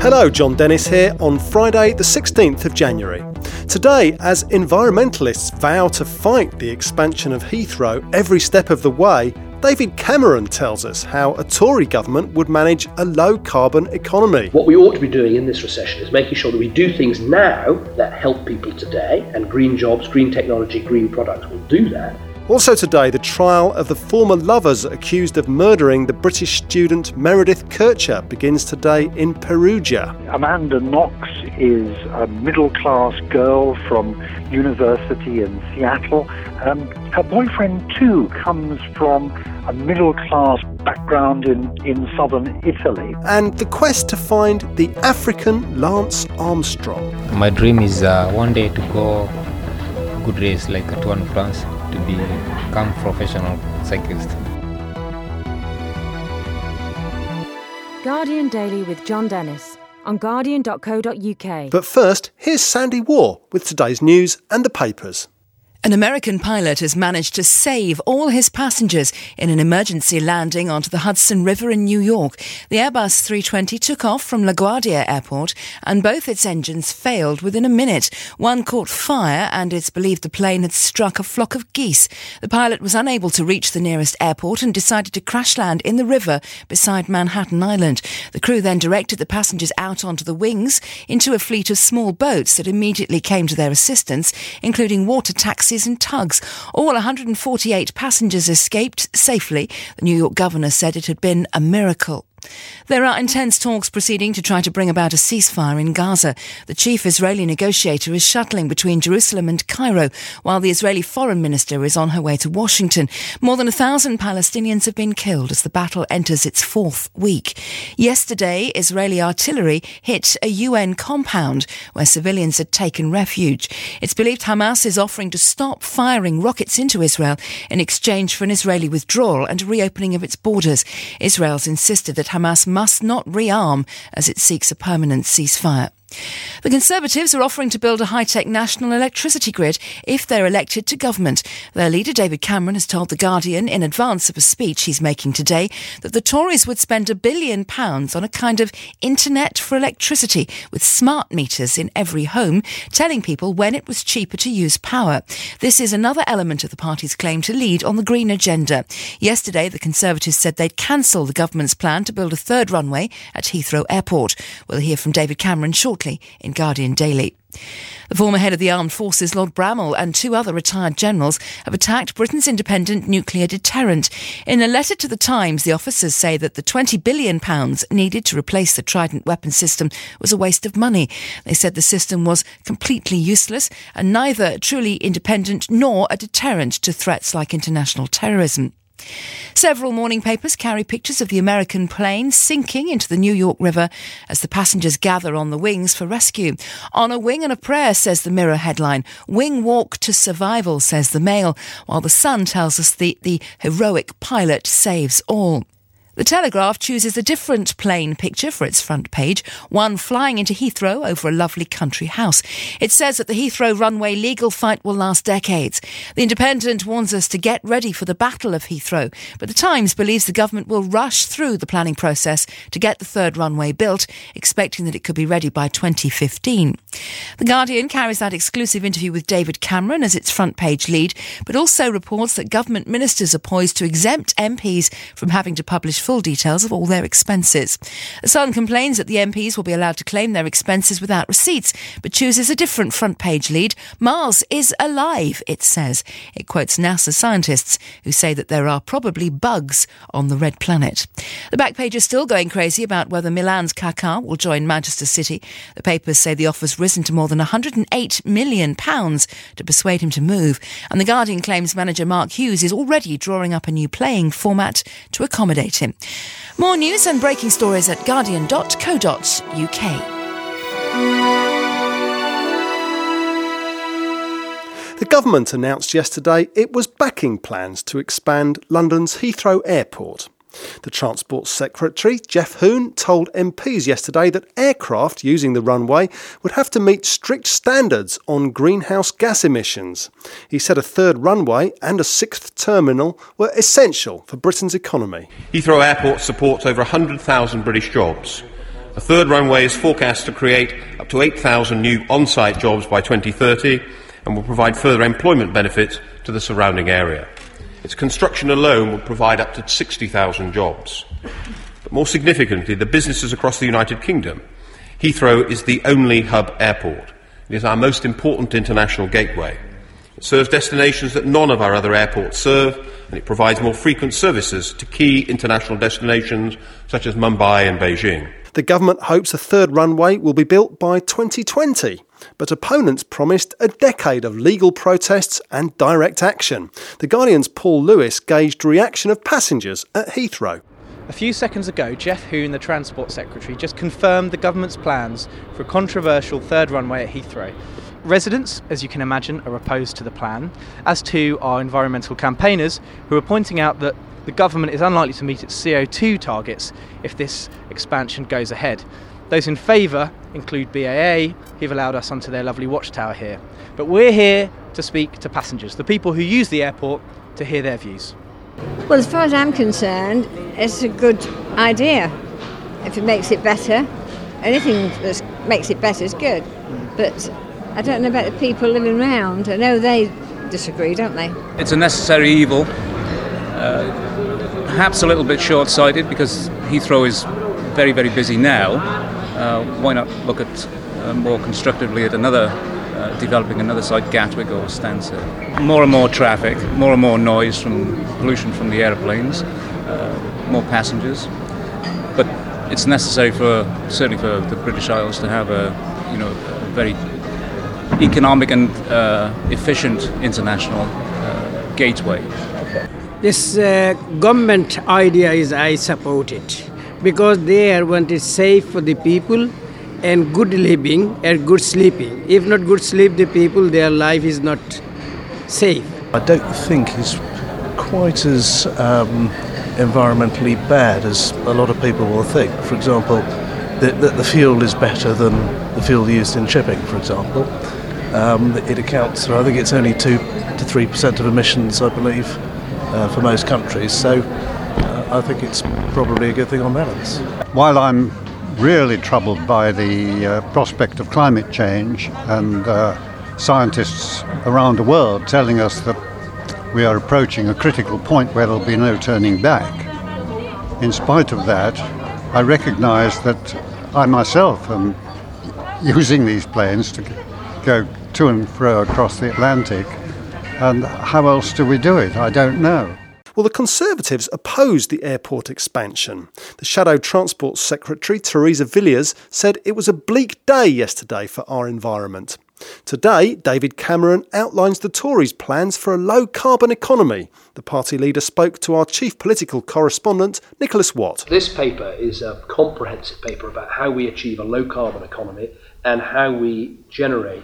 Hello, John Dennis here on Friday the 16th of January. Today, as environmentalists vow to fight the expansion of Heathrow every step of the way, David Cameron tells us how a Tory government would manage a low-carbon economy. What we ought to be doing in this recession is making sure that we do things now that help people today, and green jobs, green technology, green products will do that. Also today, the trial of the former lovers accused of murdering the British student Meredith Kercher begins today in Perugia. Amanda Knox is a middle-class girl from university in Seattle. Her boyfriend, too, comes from a middle-class background in southern Italy. And the quest to find the African Lance Armstrong. My dream is one day to go a good race like a Tour de France, to become professional cyclist. Guardian Daily with John Dennis on guardian.co.uk. But first, here's Sandy Waugh with today's news and the papers. An American pilot has managed to save all his passengers in an emergency landing onto the Hudson River in New York. The Airbus 320 took off from LaGuardia Airport and both its engines failed within a minute. One caught fire and it's believed the plane had struck a flock of geese. The pilot was unable to reach the nearest airport and decided to crash land in the river beside Manhattan Island. The crew then directed the passengers out onto the wings into a fleet of small boats that immediately came to their assistance, including water taxis and tugs. All 148 passengers escaped safely. The New York governor said it had been a miracle. There are intense talks proceeding to try to bring about a ceasefire in Gaza. The chief Israeli negotiator is shuttling between Jerusalem and Cairo, while the Israeli foreign minister is on her way to Washington. More than 1,000 Palestinians have been killed as the battle enters its fourth week. Yesterday, Israeli artillery hit a UN compound where civilians had taken refuge. It's believed Hamas is offering to stop firing rockets into Israel in exchange for an Israeli withdrawal and a reopening of its borders. Israel's insisted that Hamas must not rearm as it seeks a permanent ceasefire. The Conservatives are offering to build a high-tech national electricity grid if they're elected to government. Their leader, David Cameron, has told The Guardian in advance of a speech he's making today that the Tories would spend £1 billion on a kind of internet for electricity with smart meters in every home, telling people when it was cheaper to use power. This is another element of the party's claim to lead on the green agenda. Yesterday, the Conservatives said they'd cancel the government's plan to build a third runway at Heathrow Airport. We'll hear from David Cameron shortly in Guardian Daily. The former head of the Armed Forces, Lord Bramall, and two other retired generals have attacked Britain's independent nuclear deterrent. In a letter to The Times, the officers say that the £20 billion needed to replace the Trident weapon system was a waste of money. They said the system was completely useless and neither truly independent nor a deterrent to threats like international terrorism. Several morning papers carry pictures of the American plane sinking into the New York River as the passengers gather on the wings for rescue. On a wing and a prayer, says the Mirror headline. Wing walk to survival, says the Mail, while the Sun tells us the heroic pilot saves all. The Telegraph chooses a different plane picture for its front page, one flying into Heathrow over a lovely country house. It says that the Heathrow runway legal fight will last decades. The Independent warns us to get ready for the Battle of Heathrow, but the Times believes the government will rush through the planning process to get the third runway built, expecting that it could be ready by 2015. The Guardian carries that exclusive interview with David Cameron as its front page lead, but also reports that government ministers are poised to exempt MPs from having to publish full details of all their expenses. The Sun complains that the MPs will be allowed to claim their expenses without receipts, but chooses a different front page lead. Mars is alive, it says. It quotes NASA scientists who say that there are probably bugs on the red planet. The back page is still going crazy about whether Milan's Kaká will join Manchester City. The papers say the offer's risen to more than £108 million to persuade him to move, and The Guardian claims manager Mark Hughes is already drawing up a new playing format to accommodate him. More news and breaking stories at guardian.co.uk. The government announced yesterday it was backing plans to expand London's Heathrow Airport. The Transport Secretary, Geoff Hoon, told MPs yesterday that aircraft using the runway would have to meet strict standards on greenhouse gas emissions. He said a third runway and a sixth terminal were essential for Britain's economy. Heathrow Airport supports over 100,000 British jobs A third runway is forecast to create up to 8,000 new on-site jobs by 2030 and will provide further employment benefits to the surrounding area. Its construction alone will provide up to 60,000 jobs. But more significantly, the businesses across the United Kingdom, Heathrow is the only hub airport. It is our most important international gateway. It serves destinations that none of our other airports serve, and it provides more frequent services to key international destinations such as Mumbai and Beijing. The government hopes a third runway will be built by 2020, but opponents promised a decade of legal protests and direct action. The Guardian's Paul Lewis gauged reaction of passengers at Heathrow. A few seconds ago, Jeff Hoon, the Transport Secretary, just confirmed the government's plans for a controversial third runway at Heathrow. Residents, as you can imagine, are opposed to the plan, as too are environmental campaigners who are pointing out that the government is unlikely to meet its CO2 targets if this expansion goes ahead. Those in favour include BAA, who've allowed us onto their lovely watchtower here. But we're here to speak to passengers, the people who use the airport, to hear their views. Well, as far as I'm concerned, it's a good idea. If it makes it better, anything that makes it better is good. But I don't know about the people living around. I know they disagree, don't they? It's a necessary evil. Perhaps a little bit short-sighted because Heathrow is very, very busy now. Why not look at more constructively at developing another site, Gatwick or Stansted? More and more traffic, more and more noise from pollution from the aeroplanes, more passengers. But it's necessary certainly for the British Isles to have a very economic and efficient international gateway. This government idea I support it because they want it safe for the people and good living and good sleeping. If not good sleep, the people, their life is not safe. I don't think it's quite as environmentally bad as a lot of people will think. For example, the fuel is better than the fuel used in shipping, for example. It accounts for, I think it's only 2 to 3% of emissions, I believe, for most countries. So I think it's probably a good thing on balance. While I'm really troubled by the prospect of climate change and scientists around the world telling us that we are approaching a critical point where there'll be no turning back, in spite of that, I recognise that I myself am using these planes to go to and fro across the Atlantic, and how else do we do it? I don't know. Well, the Conservatives opposed the airport expansion. The Shadow Transport Secretary, Theresa Villiers, said it was a bleak day yesterday for our environment. Today, David Cameron outlines the Tories' plans for a low-carbon economy. The party leader spoke to our chief political correspondent, Nicholas Watt. This paper is a comprehensive paper about how we achieve a low-carbon economy and how we generate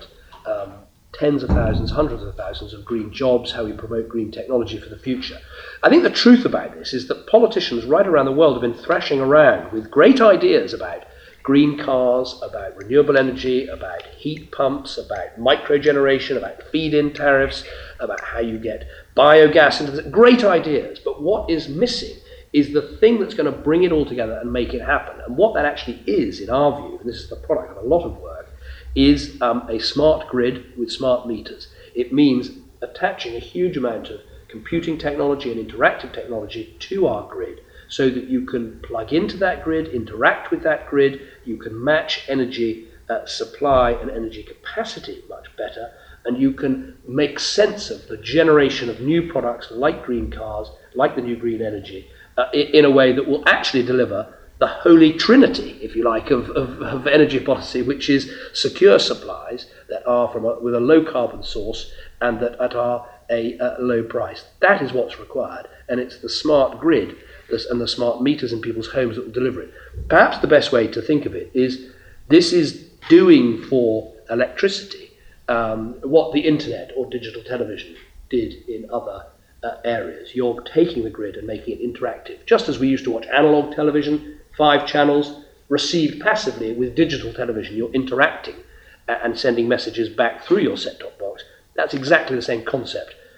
tens of thousands, hundreds of thousands of green jobs, how we promote green technology for the future. I think the truth about this is that politicians right around the world have been thrashing around with great ideas about green cars, about renewable energy, about heat pumps, about microgeneration, about feed-in tariffs, about how you get biogas into this. Great ideas, but what is missing is the thing that's going to bring it all together and make it happen. And what that actually is, in our view, and this is the product of a lot of work, is a smart grid with smart meters. It means attaching a huge amount of computing technology and interactive technology to our grid so that you can plug into that grid, interact with that grid, you can match energy supply and energy capacity much better, and you can make sense of the generation of new products like green cars, like the new green energy, in a way that will actually deliver the holy trinity, if you like, of energy policy, which is secure supplies that are with a low carbon source and that are a low price. That is what's required, and it's the smart grid and the smart meters in people's homes that will deliver it. Perhaps the best way to think of it is this is doing for electricity what the internet or digital television did in other areas. You're taking the grid and making it interactive, just as we used to watch analog television, 5 channels, received passively. With digital television, you're interacting and sending messages back through your set-top box. That's exactly the same concept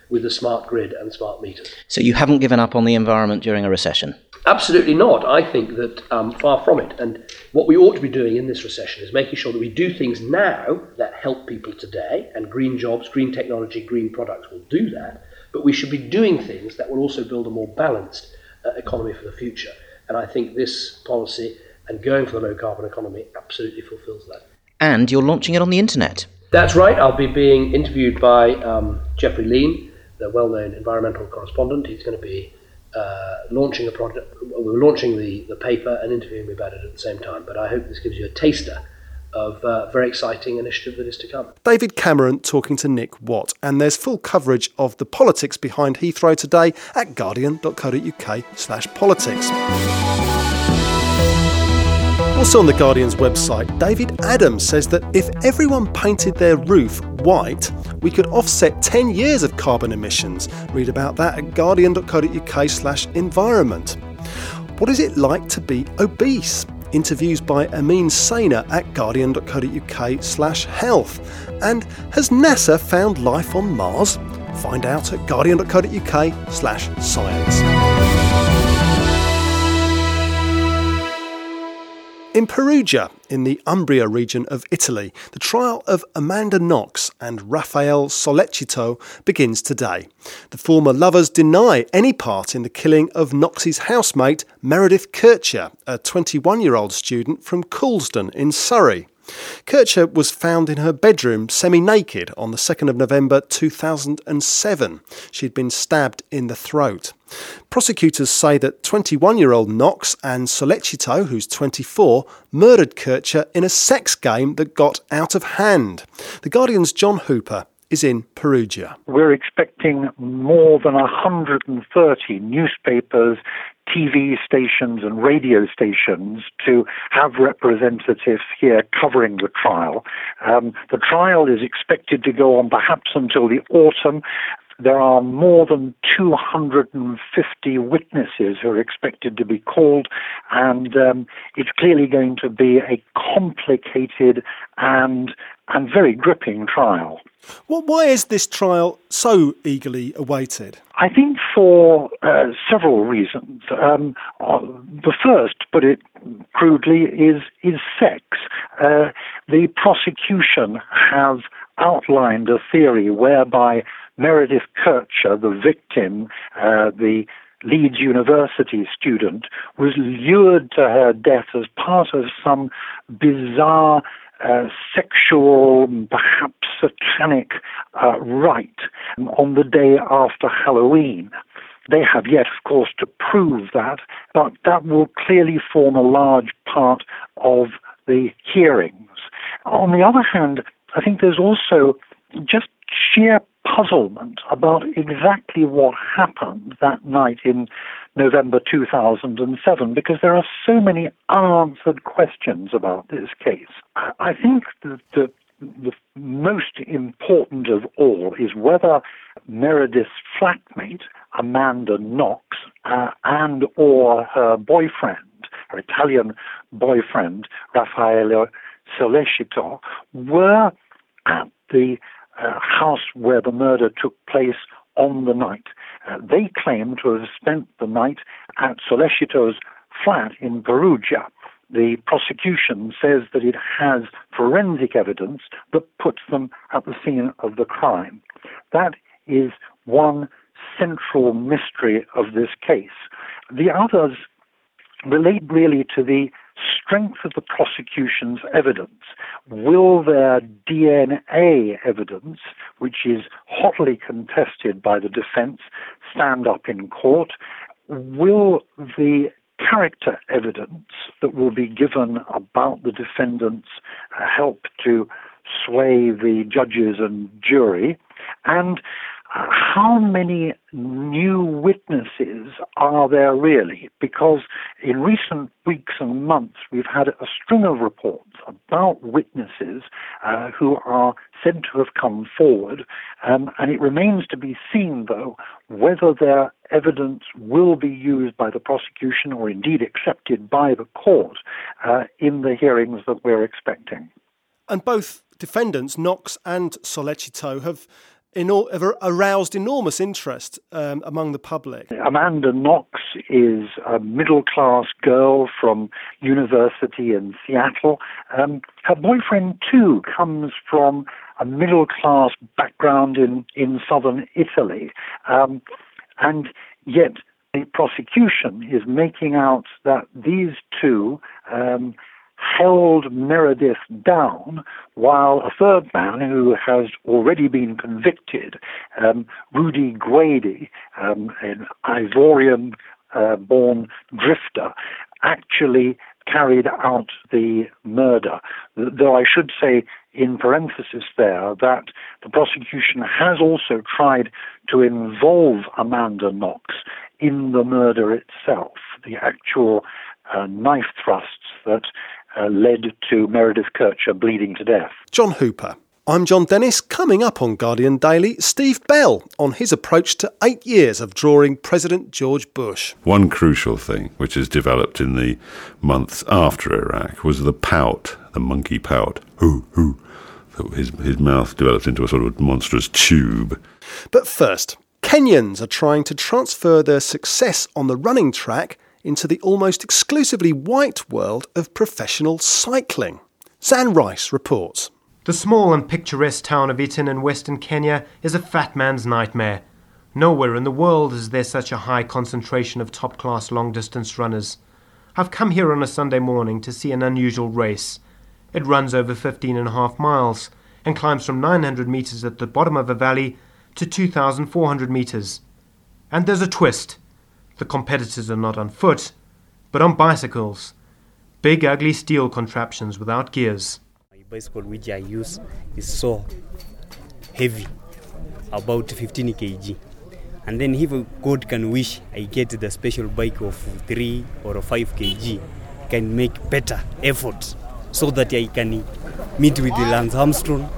with the smart grid and smart meters. So you haven't given up on the environment during a recession? Absolutely not. I think that far from it. And what we ought to be doing in this recession is making sure that we do things now that help people today, and green jobs, green technology, green products will do that. But we should be doing things that will also build a more balanced economy for the future. And I think this policy and going for the low carbon economy absolutely fulfills that. And you're launching it on the internet. That's right. I'll be being interviewed by Geoffrey Lean, the well-known environmental correspondent. He's going to be launching a project. We're launching the paper and interviewing me about it at the same time. But I hope this gives you a taster of a very exciting initiative that is to come. David Cameron talking to Nick Watt, and there's full coverage of the politics behind Heathrow today at guardian.co.uk/politics. Also on The Guardian's website, David Adams says that if everyone painted their roof white, we could offset 10 years of carbon emissions. Read about that at guardian.co.uk/environment. What is it like to be obese? Interviews by Amin Saina at guardian.co.uk/health. And has NASA found life on Mars? Find out at guardian.co.uk/science. In Perugia, in the Umbria region of Italy, the trial of Amanda Knox and Rafael Sollecito begins today. The former lovers deny any part in the killing of Knox's housemate, Meredith Kircher, a 21-year-old student from Coulsdon in Surrey. Kircher was found in her bedroom semi-naked on the 2nd of November 2007. She'd been stabbed in the throat. Prosecutors say that 21-year-old Knox and Sollecito, who's 24, murdered Kircher in a sex game that got out of hand. The Guardian's John Hooper is in Perugia. We're expecting more than 130 newspapers, TV stations and radio stations to have representatives here covering the trial. The trial is expected to go on perhaps until the autumn. There are more than 250 witnesses who are expected to be called, and it's clearly going to be a complicated and very gripping trial. Well, why is this trial so eagerly awaited? I think for several reasons. The first, to put it crudely, is sex. The prosecution have outlined a theory whereby Meredith Kircher, the victim, the Leeds University student, was lured to her death as part of some bizarre sexual, perhaps satanic rite on the day after Halloween. They have yet, of course, to prove that, but that will clearly form a large part of the hearings. On the other hand, I think there's also just sheer puzzlement about exactly what happened that night in November 2007, because there are so many unanswered questions about this case. I think that the most important of all is whether Meredith's flatmate, Amanda Knox, and or her boyfriend, her Italian boyfriend, Raffaele Sollecito, were at the house where the murder took place on the night. They claim to have spent the night at Sollecito's flat in Perugia. The prosecution says that it has forensic evidence that puts them at the scene of the crime. That is one central mystery of this case. The others relate really to the strength of the prosecution's evidence. Will their DNA evidence, which is hotly contested by the defense, stand up in court? Will the character evidence that will be given about the defendants help to sway the judges and jury? And how many new witnesses are there really? Because in recent weeks and months, we've had a string of reports about witnesses who are said to have come forward, and it remains to be seen, though, whether their evidence will be used by the prosecution or indeed accepted by the court in the hearings that we're expecting. And both defendants, Knox and Sollecito, have aroused enormous interest among the public. Amanda Knox is a middle-class girl from university in Seattle. Her boyfriend, too, comes from a middle-class background in southern Italy. And yet the prosecution is making out that these two held Meredith down, while a third man who has already been convicted, Rudy Guidi, an Ivorian-born drifter, actually carried out the murder. Though I should say in parenthesis there that the prosecution has also tried to involve Amanda Knox in the murder itself, the actual knife thrusts that led to Meredith Kircher bleeding to death. John Hooper. I'm John Dennis. Coming up on Guardian Daily, Steve Bell on his approach to 8 years of drawing President George Bush. One crucial thing which has developed in the months after Iraq was the pout, the monkey pout. Hoo. His mouth developed into a sort of monstrous tube. But first, Kenyans are trying to transfer their success on the running track into the almost exclusively white world of professional cycling. Zan Rice reports. The small and picturesque town of Eton in western Kenya is a fat man's nightmare. Nowhere in the world is there such a high concentration of top-class long-distance runners. I've come here on a Sunday morning to see an unusual race. It runs over 15.5 miles and climbs from 900 metres at the bottom of a valley to 2,400 metres. And there's a twist. The competitors are not on foot, but on bicycles. Big, ugly steel contraptions without gears. My bicycle which I use is so heavy, about 15 kg. And then if God can wish, I get the special bike of 3 or 5 kg, can make better effort so that I can meet with the Lance Armstrong.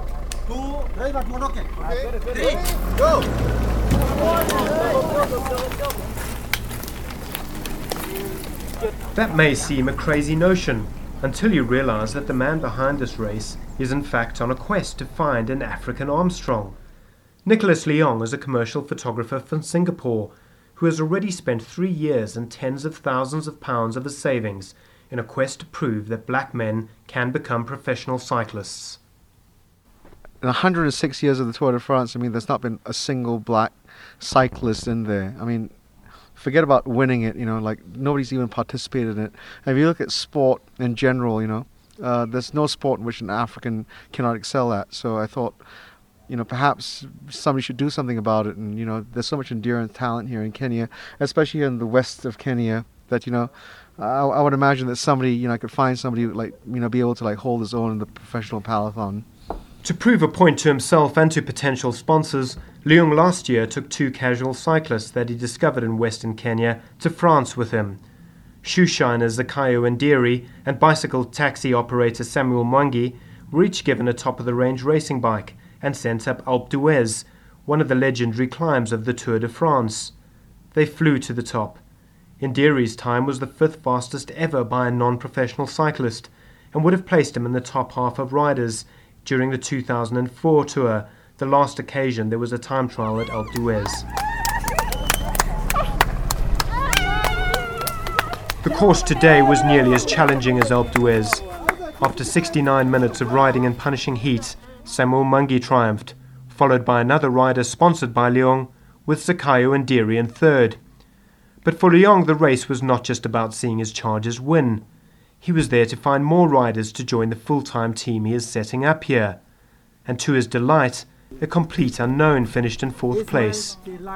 That may seem a crazy notion, until you realise that the man behind this race is in fact on a quest to find an African Armstrong. Nicholas Leong is a commercial photographer from Singapore who has already spent 3 years and tens of thousands of pounds of his savings in a quest to prove that black men can become professional cyclists. In 106 years of the Tour de France, I mean, there's not been a single black cyclist in there. I mean, forget about winning it, like nobody's even participated in it. And if you look at sport in general, there's no sport in which an African cannot excel at. So I thought, perhaps somebody should do something about it. And, there's so much endurance talent here in Kenya, especially in the west of Kenya, that, I would imagine that somebody, could find somebody who would, be able to hold his own in the professional peloton. To prove a point to himself and to potential sponsors, Leong last year took 2 casual cyclists that he discovered in western Kenya to France with him. Shoe shiner Zakayo Ndiri and bicycle taxi operator Samuel Mwangi were each given a top-of-the-range racing bike and sent up Alpe d'Huez, one of the legendary climbs of the Tour de France. They flew to the top. Ndiri's time was the 5th fastest ever by a non-professional cyclist and would have placed him in the top half of riders during the 2004 Tour, the last occasion there was a time trial at Alpe d'Huez. The course today was nearly as challenging as Alpe d'Huez. After 69 minutes of riding in punishing heat, Samuel Mwangi triumphed, followed by another rider sponsored by Leong, with Zakayo Ndiri in 3rd. But for Leong, the race was not just about seeing his charges win. He was there to find more riders to join the full-time team he is setting up here. And to his delight, a complete unknown finished in 4th place.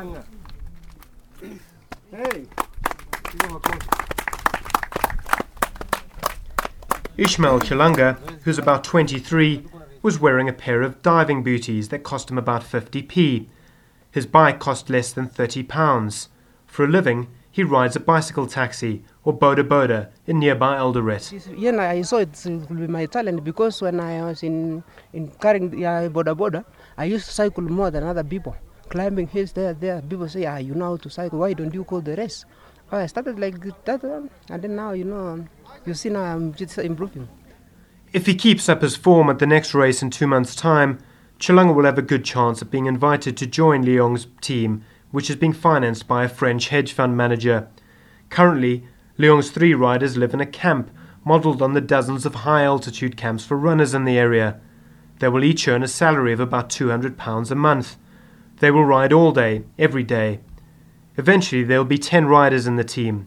Ishmael Chilanga, who's about 23, was wearing a pair of diving booties that cost him about 50p. His bike cost less than £30. For a living, he rides a bicycle taxi, or boda boda, in nearby Eldoret. Yeah, I saw it will be my talent because when I was in carrying boda boda, I used to cycle more than other people. Climbing hills there, people say, you know how to cycle, why don't you go the race? Oh, I started like that, and then now, you see now I'm just improving. If he keeps up his form at the next race in 2 months' time, Chilunga will have a good chance of being invited to join Leong's team, which is being financed by a French hedge fund manager. Currently, Leong's 3 riders live in a camp modelled on the dozens of high-altitude camps for runners in the area. They will each earn a salary of about £200 a month. They will ride all day, every day. Eventually there will be 10 riders in the team.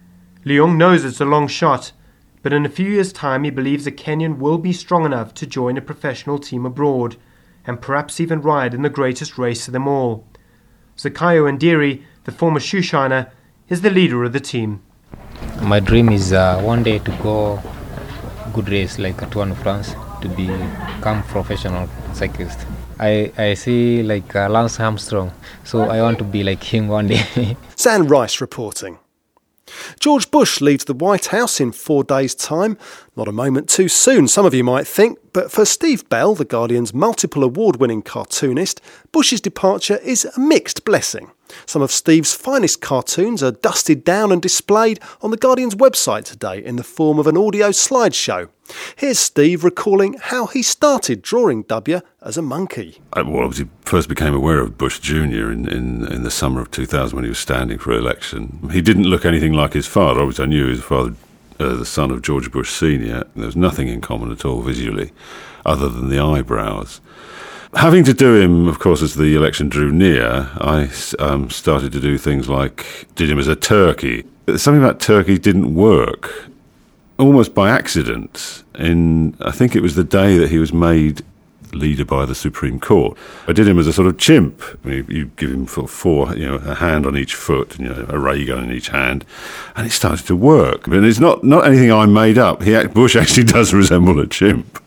Leong knows it's a long shot, but in a few years' time he believes a Kenyan will be strong enough to join a professional team abroad, and perhaps even ride in the greatest race of them all. Zakayo Ndiri, the former shoeshiner, is the leader of the team. My dream is one day to go good race like a Tour de France, to become professional cyclist. I see like Lance Armstrong, so I want to be like him one day. Zan Rice reporting. George Bush leaves the White House in 4 days' time. Not a moment too soon, some of you might think, but for Steve Bell, The Guardian's multiple award-winning cartoonist, Bush's departure is a mixed blessing. Some of Steve's finest cartoons are dusted down and displayed on The Guardian's website today in the form of an audio slideshow. Here's Steve recalling how he started drawing W as a monkey. I obviously first became aware of Bush Jr. in the summer of 2000 when he was standing for election. He didn't look anything like his father. Obviously I knew his father, the son of George Bush Sr. There was nothing in common at all visually, other than the eyebrows. Having to do him, of course, as the election drew near, I started to do things like did him as a turkey. Something about turkey didn't work, almost by accident. I think it was the day that he was made leader by the Supreme Court. I did him as a sort of chimp. You give him four, a hand on each foot, and a ray gun in each hand, and it started to work. But it's not anything I made up. Bush actually does resemble a chimp.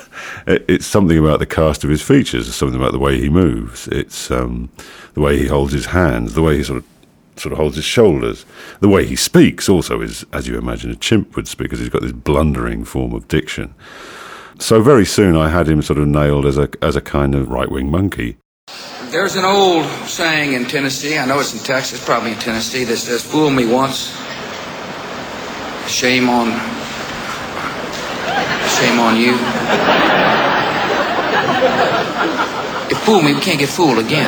It's something about the cast of his features, something about the way he moves. It's the way he holds his hands, the way he sort of holds his shoulders. The way he speaks also is as you imagine a chimp would speak, because he's got this blundering form of diction. So very soon I had him sort of nailed as a kind of right-wing monkey. There's an old saying in Tennessee, I know it's in Texas, probably in Tennessee, that says, "Fool me once, shame on you." If fool me, we can't get fooled again.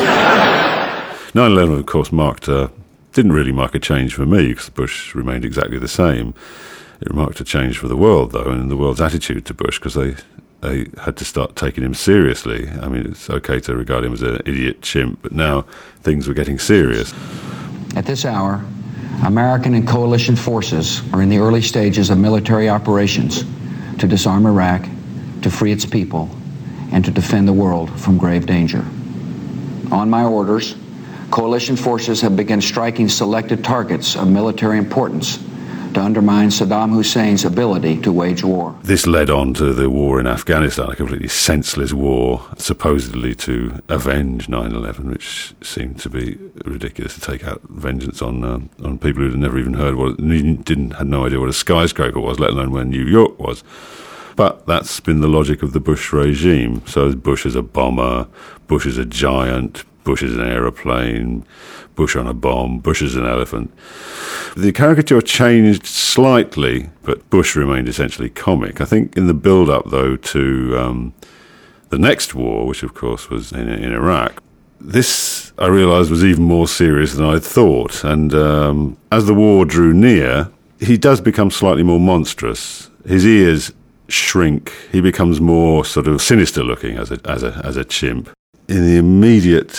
9/11, of course, didn't really mark a change for me, because Bush remained exactly the same. It marked a change for the world, though, and the world's attitude to Bush, because they had to start taking him seriously. I mean, it's okay to regard him as an idiot chimp, but now things were getting serious. At this hour, American and coalition forces are in the early stages of military operations to disarm Iraq, to free its people, and to defend the world from grave danger. On my orders, coalition forces have begun striking selected targets of military importance to undermine Saddam Hussein's ability to wage war. This led on to the war in Afghanistan, a completely senseless war, supposedly to avenge 9/11, which seemed to be ridiculous, to take out vengeance on people who had never even heard had no idea what a skyscraper was, let alone where New York was. But that's been the logic of the Bush regime. So Bush is a bomber, Bush is a giant, Bush is an aeroplane, Bush on a bomb, Bush is an elephant. The caricature changed slightly, but Bush remained essentially comic. I think in the build-up, though, to the next war, which of course was in Iraq, this, I realised, was even more serious than I'd thought. And as the war drew near, he does become slightly more monstrous. His ears shrink. He becomes more sort of sinister-looking as a chimp. In the immediate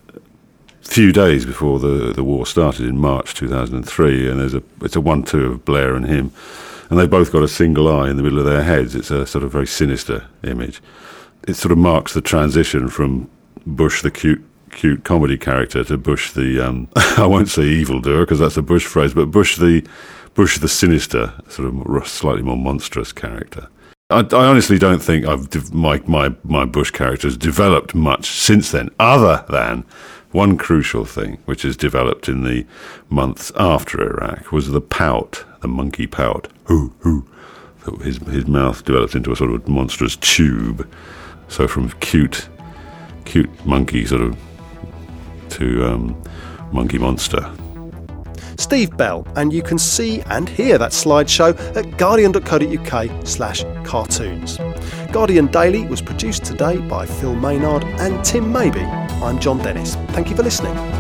few days before the war started in March 2003, and it's a 1-2 of Blair and him, and they both got a single eye in the middle of their heads. It's a sort of very sinister image. It sort of marks the transition from Bush, the cute comedy character, to Bush the I won't say evildoer, because that's a Bush phrase, but Bush the sinister, sort of slightly more monstrous character. I honestly don't think my Bush character has developed much since then, other than one crucial thing, which has developed in the months after Iraq, was the pout, the monkey pout. Hoo. His mouth developed into a sort of monstrous tube. So from cute monkey sort of to monkey monster. Steve Bell, and you can see and hear that slideshow at guardian.co.uk/cartoons. Guardian Daily was produced today by Phil Maynard and Tim Maybe. I'm John Dennis. Thank you for listening.